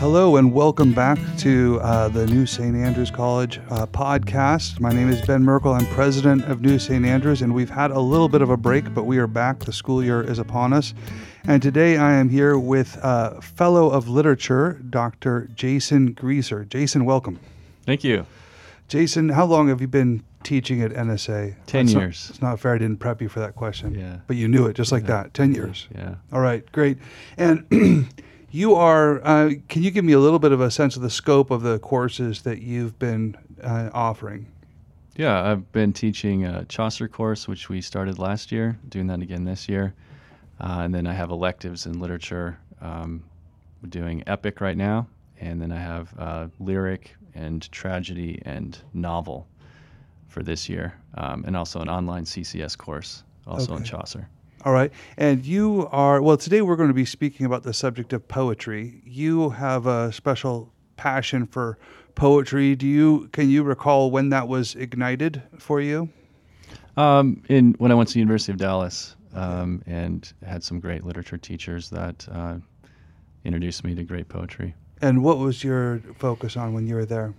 Hello and welcome back to the New St. Andrews College podcast. My name is Ben Merkel. I'm president of New St. Andrews, and we've had a little bit of a break, but we are back. The school year is upon us. And today I am here with Fellow of Literature, Dr. Jason Grieser. Jason, welcome. Thank you. Jason, how long have you been teaching at NSA? 10 years. It's not fair I didn't prep you for that question. Yeah. But you knew it just like that. 10 years. Yeah. All right, great. And you are, can you give me a little bit of a sense of the scope of the courses that you've been offering? Yeah, I've been teaching a Chaucer course, which we started last year, doing that again this year. And then I have electives in literature. We're doing epic right now. And then I have lyric and tragedy and novel for this year. And also an online CCS course, also in Chaucer. All right. And you are, well, today we're going to be speaking about the subject of poetry. You have a special passion for poetry. Can you recall when that was ignited for you? When I went to the University of Dallas and had some great literature teachers that introduced me to great poetry. And what was your focus on when you were there?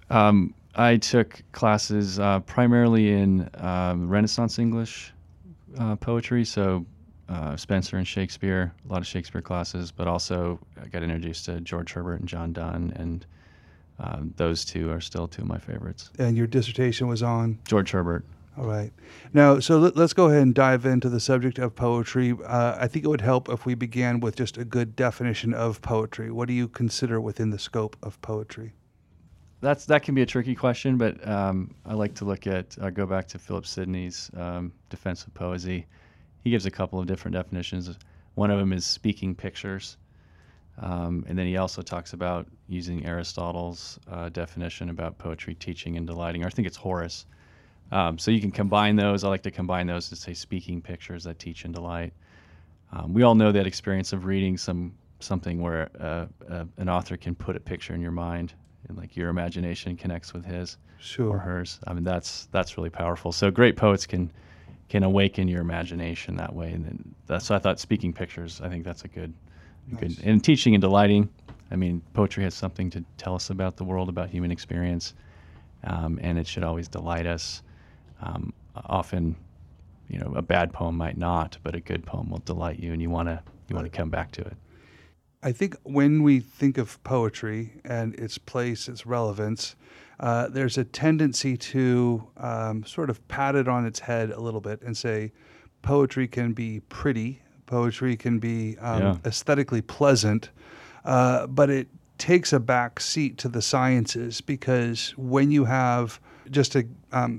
I took classes primarily in Renaissance English poetry, so Spenser and Shakespeare, a lot of Shakespeare classes, but also I got introduced to George Herbert and John Donne, and those two are still two of my favorites. And your dissertation was on? George Herbert. All right. Now, so let's go ahead and dive into the subject of poetry. I think it would help if we began with just a good definition of poetry. What do you consider within the scope of poetry? That can be a tricky question, but I like to go back to Philip Sidney's Defense of Poesy. He gives a couple of different definitions. One of them is speaking pictures. And then he also talks about using Aristotle's definition about poetry teaching and delighting. Or I think it's Horace. So you can combine those. I like to combine those to say speaking pictures that teach and delight. We all know that experience of reading something where an author can put a picture in your mind, and like your imagination connects with his or hers. I mean, that's really powerful. So great poets can awaken your imagination that way. And so I thought speaking pictures, I think that's a good. And teaching and delighting. I mean, poetry has something to tell us about the world, about human experience, and it should always delight us. Often, a bad poem might not, but a good poem will delight you, and you want to come back to it. I think when we think of poetry and its place, its relevance, there's a tendency to sort of pat it on its head a little bit and say poetry can be pretty, poetry can be aesthetically pleasant, but it takes a back seat to the sciences, because when you have just a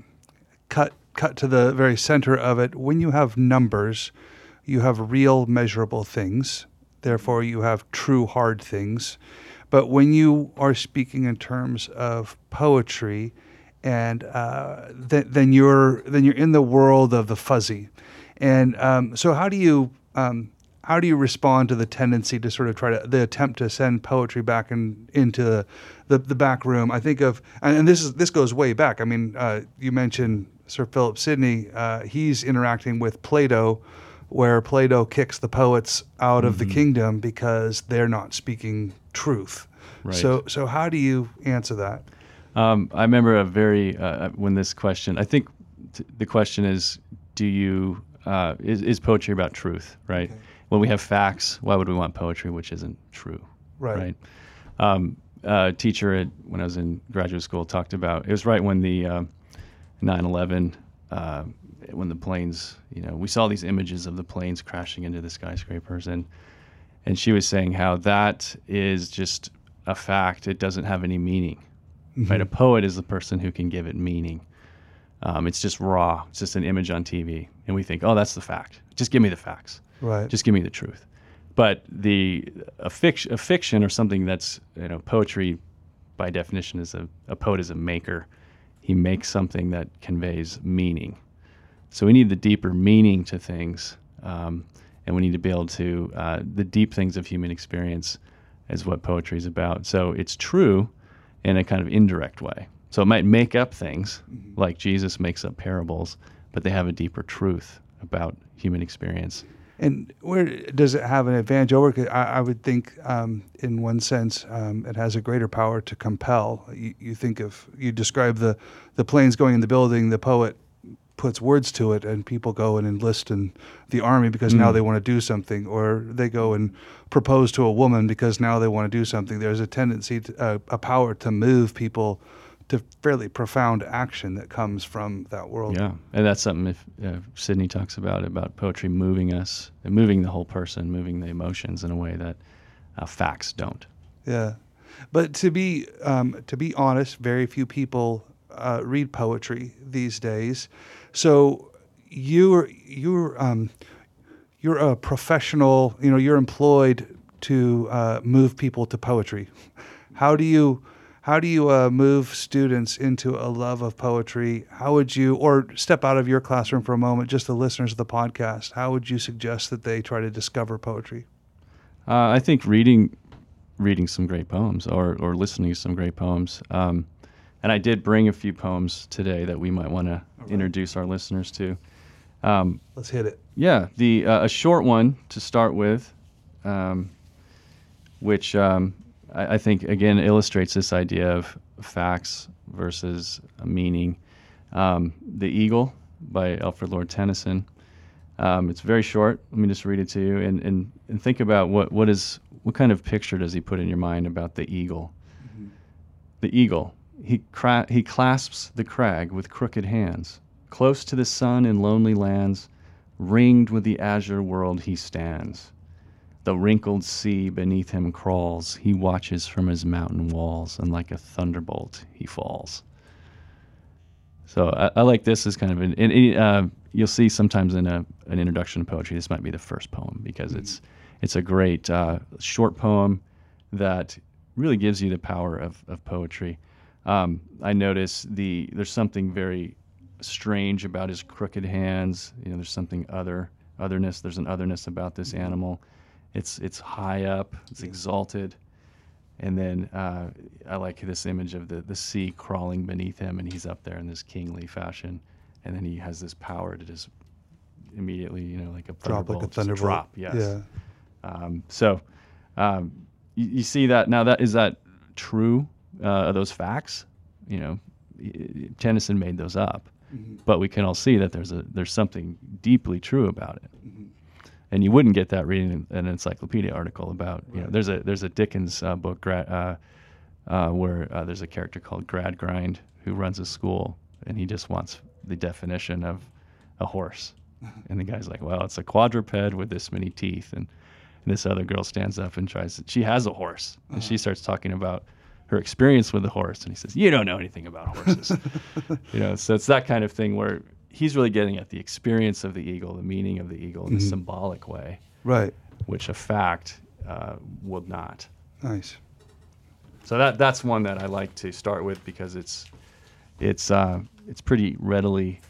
cut to the very center of it, when you have numbers, you have real measurable things. Therefore, you have true hard things. But when you are speaking in terms of poetry, and then you're in the world of the fuzzy. And so, how do you respond to the tendency to sort of the attempt to send poetry back into the back room? I think of, and this goes way back. I mean, you mentioned Sir Philip Sidney. He's interacting with Plato, where Plato kicks the poets out of the kingdom because they're not speaking truth. Right. So how do you answer that? I remember when this question, I think the question is, is poetry about truth, right? Okay. When we have facts, why would we want poetry which isn't true? Right. A teacher when I was in graduate school talked about, it was right when the 9/11, when the planes, we saw these images of the planes crashing into the skyscrapers, and she was saying how that is just a fact. It doesn't have any meaning, right? A poet is the person who can give it meaning. It's just raw. It's just an image on TV, and we think, oh, that's the fact. Just give me the facts. Right. Just give me the truth. But a fiction or something that's, poetry by definition is a poet is a maker. He makes something that conveys meaning. So we need the deeper meaning to things, and we need to be able to, the deep things of human experience is what poetry is about. So it's true in a kind of indirect way. So it might make up things, like Jesus makes up parables, but they have a deeper truth about human experience. And where does it have an advantage over? 'Cause I would think, in one sense, it has a greater power to compel. You describe the planes going in the building, the poet puts words to it, and people go and enlist in the army because now they want to do something, or they go and propose to a woman because now they want to do something. There's a tendency, a power to move people to fairly profound action that comes from that world. Yeah, and that's something Sidney talks about poetry moving us, and moving the whole person, moving the emotions in a way that facts don't. Yeah, but to be honest, very few people read poetry these days. So you're a professional. You're employed to move people to poetry. How do you move students into a love of poetry? How would you, or step out of your classroom for a moment, just the listeners of the podcast, how would you suggest that they try to discover poetry? I think reading some great poems, or listening to some great poems. And I did bring a few poems today that we might want to introduce our listeners to. Let's hit it. Yeah, a short one to start with, which I think, again, illustrates this idea of facts versus meaning. The Eagle by Alfred Lord Tennyson. It's very short. Let me just read it to you, and think about what kind of picture does he put in your mind about the eagle. Mm-hmm. The eagle, he clasps the crag with crooked hands. Close to the sun in lonely lands, ringed with the azure world he stands. The wrinkled sea beneath him crawls. He watches from his mountain walls, and like a thunderbolt he falls. So I like this as kind of you'll see sometimes in an introduction to poetry, this might be the first poem, because it's a great short poem that really gives you the power of poetry. I notice there's something very strange about his crooked hands. There's something otherness. There's an otherness about this animal. It's high up. It's exalted. And then I like this image of the sea crawling beneath him, and he's up there in this kingly fashion. And then he has this power to just immediately, like a thunderbolt. Drop, yes. Yeah. So you see that now. Is that true? Are those facts? Tennyson made those up, but we can all see that there's something deeply true about it. Mm-hmm. And you wouldn't get that reading an encyclopedia article about, there's a Dickens book where there's a character called Gradgrind who runs a school, and he just wants the definition of a horse. And the guy's like, well, it's a quadruped with this many teeth. And this other girl stands up and she has a horse. And she starts talking about her experience with the horse. And he says, you don't know anything about horses. So it's that kind of thing where he's really getting at the experience of the eagle, the meaning of the eagle in a symbolic way, right? Which a fact would not. Nice. So that's one that I like to start with, because it's pretty readily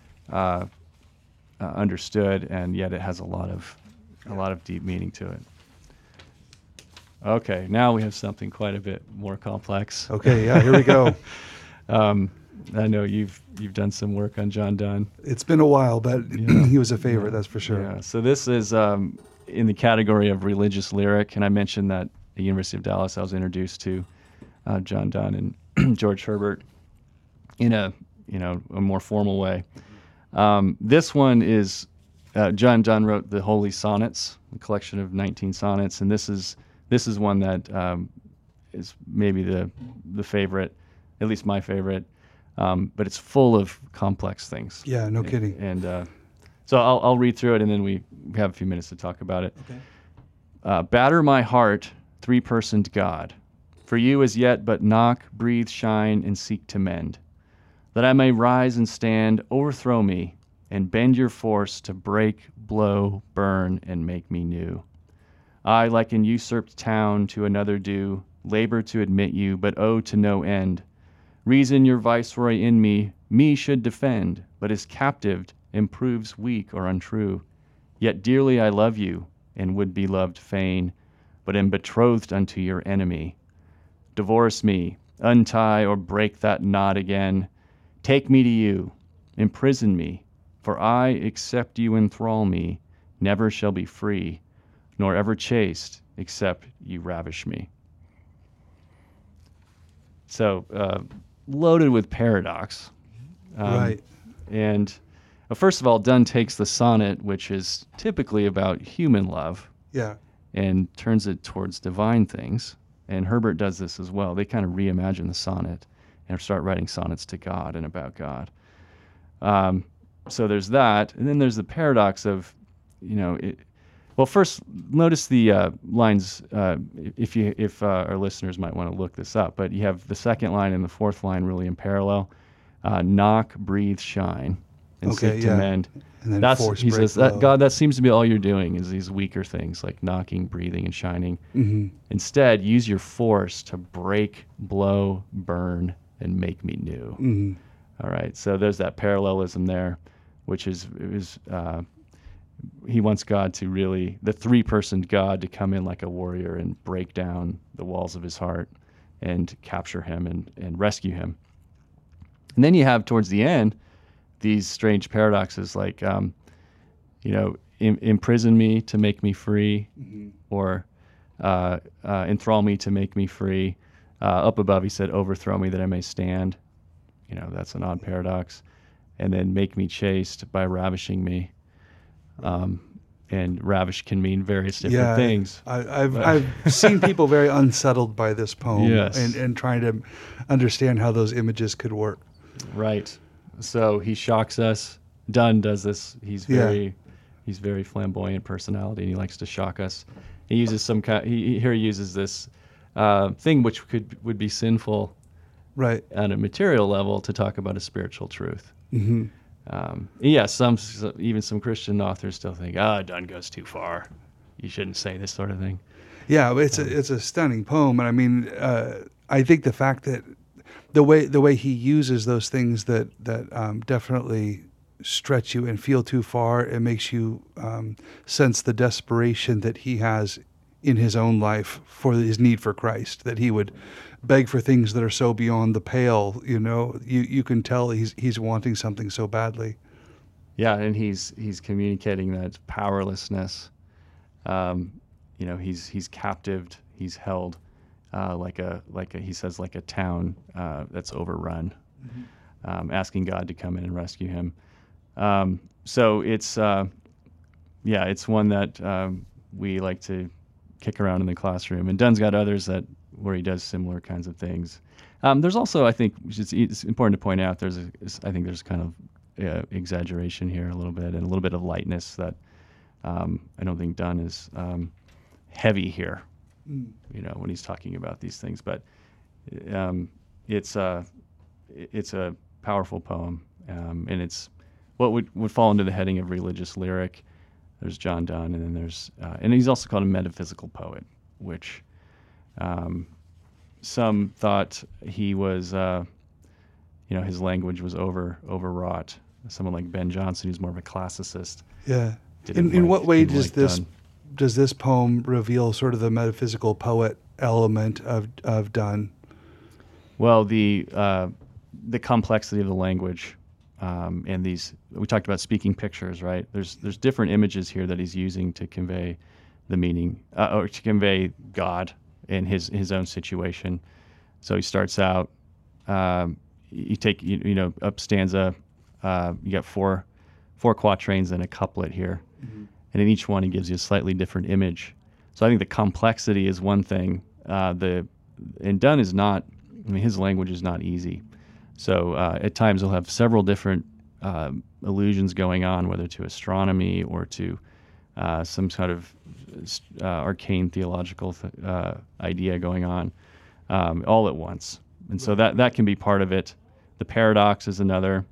understood, and yet it has a lot of deep meaning to it. Okay, now we have something quite a bit more complex. Okay, yeah, here we go. I know you've done some work on John Donne. It's been a while, but he was a favorite, that's for sure. Yeah. So this is in the category of religious lyric, and I mentioned that at the University of Dallas I was introduced to John Donne and George Herbert in a more formal way. This one is John Donne wrote the Holy Sonnets, a collection of 19 sonnets, and this is one that is maybe the favorite, at least my favorite. But it's full of complex things. Yeah, no kidding. And so I'll read through it, and then we have a few minutes to talk about it. Okay. Batter my heart, three-personed God. For you as yet but knock, breathe, shine, and seek to mend. That I may rise and stand, overthrow me, and bend your force to break, blow, burn, and make me new. I, like an usurped town, to another do, labor to admit you, but owe to no end. Reason your viceroy in me should defend, but is captived and proves weak or untrue. Yet dearly I love you, and would be loved fain, but am betrothed unto your enemy. Divorce me, untie or break that knot again. Take me to you, imprison me, for I, except you enthrall me, never shall be free, nor ever chaste, except you ravish me. So, loaded with paradox. Right. And first of all, Donne takes the sonnet, which is typically about human love, Yeah. and turns it towards divine things. And Herbert does this as well. They kind of reimagine the sonnet and start writing sonnets to God and about God. So there's that. And then there's the paradox of, well, first, notice the lines, if our listeners might want to look this up. But you have the second line and the fourth line really in parallel. Knock, breathe, shine, and seek to mend. And then force, he break, says, blow. God, that seems to be all you're doing is these weaker things like knocking, breathing, and shining. Mm-hmm. Instead, use your force to break, blow, burn, and make me new. Mm-hmm. All right, so there's that parallelism there, which is he wants God to really, the three-person God, to come in like a warrior and break down the walls of his heart and capture him and rescue him. And then you have towards the end these strange paradoxes like, imprison me to make me free, Mm-hmm. or enthrall me to make me free. Up above, he said, overthrow me that I may stand. That's an odd paradox. And then make me chaste by ravishing me. And ravish can mean various different things. I've seen people very unsettled by this poem, Yes. and trying to understand how those images could work. Right. So he shocks us. Donne does this. He's very flamboyant personality, and he likes to shock us. He uses some kind. He uses this thing which would be sinful, Right. on a material level, to talk about a spiritual truth. Mm-hmm. Even some Christian authors still think, Donne goes too far. You shouldn't say this sort of thing. Yeah, it's a stunning poem, and I mean, I think the fact that the way he uses those things that definitely stretch you and feel too far, it makes you sense the desperation that he has in his own life for his need for Christ, that he would beg for things that are so beyond the pale. You can tell he's wanting something so badly. Yeah, and he's communicating that powerlessness. He's captived. He's held like he says, like a town that's overrun, asking God to come in and rescue him. So it's one that we like to kick around in the classroom. And Donne's got others where he does similar kinds of things. There's also, I think, which it's important to point out, I think there's kind of exaggeration here a little bit, and a little bit of lightness that I don't think Donne is heavy here, when he's talking about these things. But it's a powerful poem, and it's what would fall into the heading of religious lyric. There's John Donne, and then there's and he's also called a metaphysical poet, which some thought he was, his language was overwrought. Someone like Ben Jonson, who's more of a classicist. Yeah. In what way does this poem reveal sort of the metaphysical poet element of Donne? Well, the complexity of the language, and we talked about speaking pictures, right? There's different images here that he's using to convey the meaning, or to convey God in his own situation. So he starts out, you take, up stanza, you got four quatrains and a couplet here. Mm-hmm. And in each one, he gives you a slightly different image. So I think the complexity is one thing. And Donne is not, his language is not easy. So at times he'll have several different allusions going on, whether to astronomy or to some sort of arcane theological idea going on, all at once. And so that can be part of it. The paradox is another.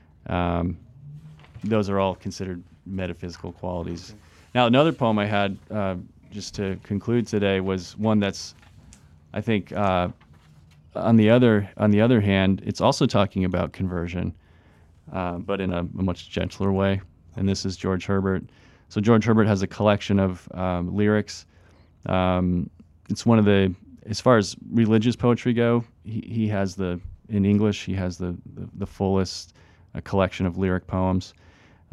Those are all considered metaphysical qualities. Okay. Now, another poem I had, just to conclude today, was one that's, I think, on the other hand, it's also talking about conversion, but in a much gentler way. And this is George Herbert. So George Herbert has a collection of lyrics. It's one of the, as far as religious poetry go, he has in English, he has the fullest collection of lyric poems.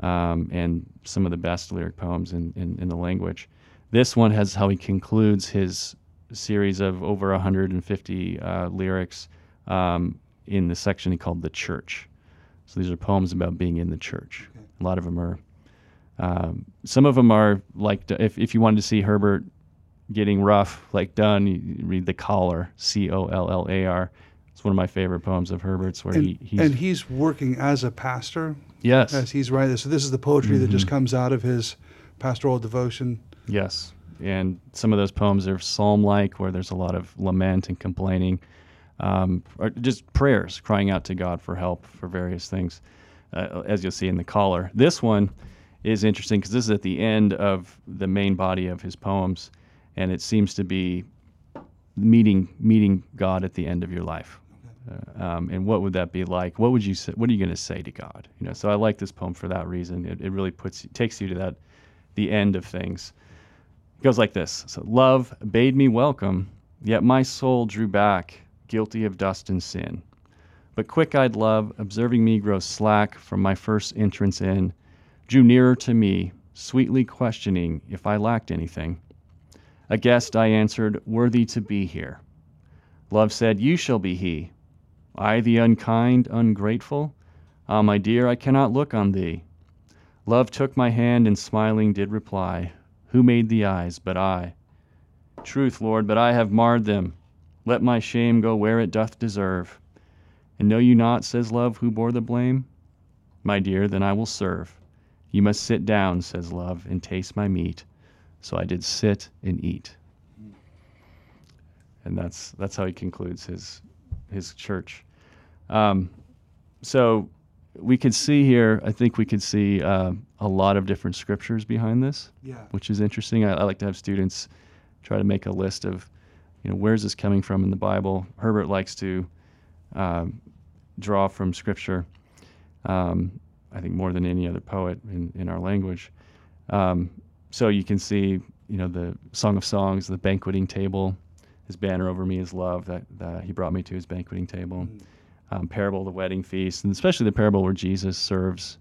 and some of the best lyric poems in the language. This one has how he concludes his series of over 150 lyrics in the section he called The Church. So these are poems about being in the church. Okay. A lot of them are, some of them are like, if you wanted to see Herbert getting rough, like Donne, you read The Collar, Collar. It's one of my favorite poems of Herbert's where he's working as a pastor. Yes. As he's writing this. So this is the poetry that just comes out of his pastoral devotion. Yes. And some of those poems are psalm-like, where there's a lot of lament and complaining, or just prayers, crying out to God for help for various things, as you'll see in The Collar. This one is interesting because this is at the end of the main body of his poems, and it seems to be meeting God at the end of your life. And what would that be like? What would you say? What are you going to say to God? So I like this poem for that reason. It really takes you to the end of things. It goes like this. So, love bade me welcome, yet my soul drew back, guilty of dust and sin. But quick-eyed love, observing me grow slack from my first entrance in, drew nearer to me, sweetly questioning if I lacked anything. A guest, I answered, worthy to be here. Love said, you shall be he. I, the unkind, ungrateful? Ah, my dear, I cannot look on thee. Love took my hand and smiling did reply, who made the eyes but I? Truth, Lord, but I have marred them. Let my shame go where it doth deserve. And know you not, says love, who bore the blame? My dear, then I will serve. You must sit down, says love, and taste my meat. So I did sit and eat. And that's how he concludes his church. So we could see here, I think we could see a lot of different scriptures behind this, which is interesting. I like to have students try to make a list of, where's this coming from in the Bible. Herbert likes to draw from scripture, I think more than any other poet in our language. So you can see, the Song of Songs, the banqueting table, his banner over me is love, that he brought me to his banqueting table. Parable of the wedding feast, and especially the parable where Jesus serves,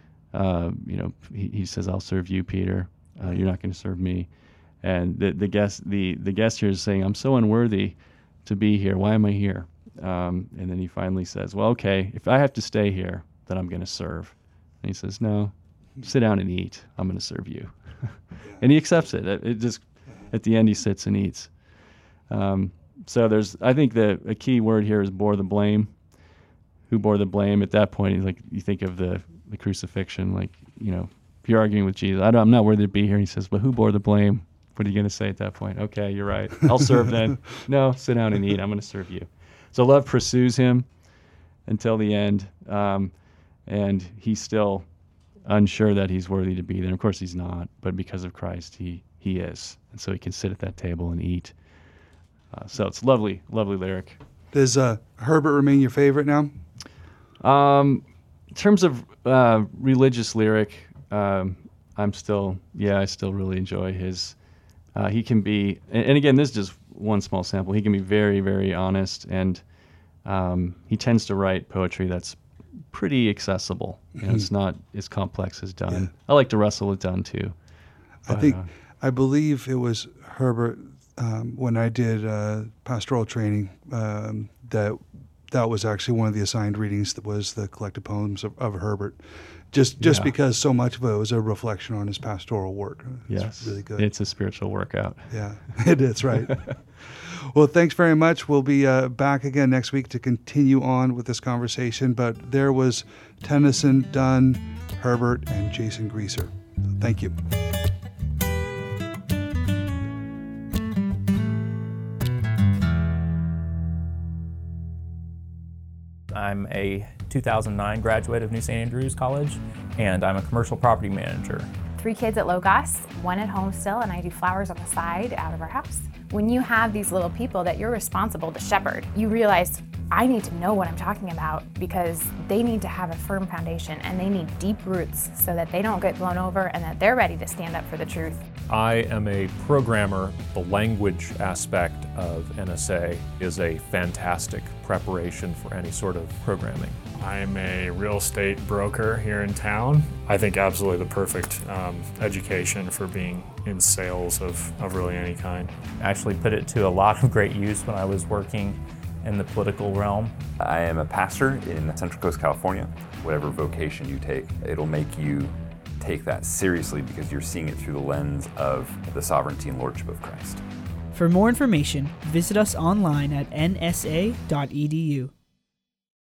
he says, I'll serve you, Peter. You're not going to serve me. And the guest here is saying, I'm so unworthy to be here. Why am I here? And then he finally says, well, okay, if I have to stay here, then I'm going to serve. And he says, no, sit down and eat. I'm going to serve you. And he accepts it. It just, at the end, he sits and eats. So I think a key word here is bore the blame. Who bore the blame? At that point, like you think of the crucifixion, like, if you're arguing with Jesus, I'm not worthy to be here. And he says, but who bore the blame? What are you going to say at that point? Okay, you're right. I'll serve then. No, sit down and eat. I'm going to serve you. So love pursues him until the end, and he's still unsure that he's worthy to be there. Of course, he's not, but because of Christ, he is. And so he can sit at that table and eat. So it's lovely, lovely lyric. Does Herbert remain your favorite now? In terms of religious lyric, I still really enjoy his. He can be, and again, this is just one small sample. He can be very, very honest, and he tends to write poetry that's pretty accessible. It's not as complex as Donne. Yeah. I like to wrestle with Donne too. But, I believe it was Herbert when I did pastoral training. That was actually one of the assigned readings. That was the collected poems of Herbert. Just because so much of it was a reflection on his pastoral work. It's really good. It's a spiritual workout. Yeah, it is, right. Well, thanks very much. We'll be back again next week to continue on with this conversation. But there was Tennyson, Donne, Herbert, and Jason Greaser. Thank you. I'm a 2009 graduate of New St. Andrews College, and I'm a commercial property manager. 3 kids at Logos, 1 at home still, and I do flowers on the side out of our house. When you have these little people that you're responsible to shepherd, you realize I need to know what I'm talking about because they need to have a firm foundation and they need deep roots so that they don't get blown over and that they're ready to stand up for the truth. I am a programmer. The language aspect of NSA is a fantastic preparation for any sort of programming. I'm a real estate broker here in town. I think absolutely the perfect education for being in sales of really any kind. I actually put it to a lot of great use when I was working in the political realm. I am a pastor in Central Coast, California. Whatever vocation you take, it'll make you take that seriously because you're seeing it through the lens of the sovereignty and lordship of Christ. For more information, visit us online at nsa.edu.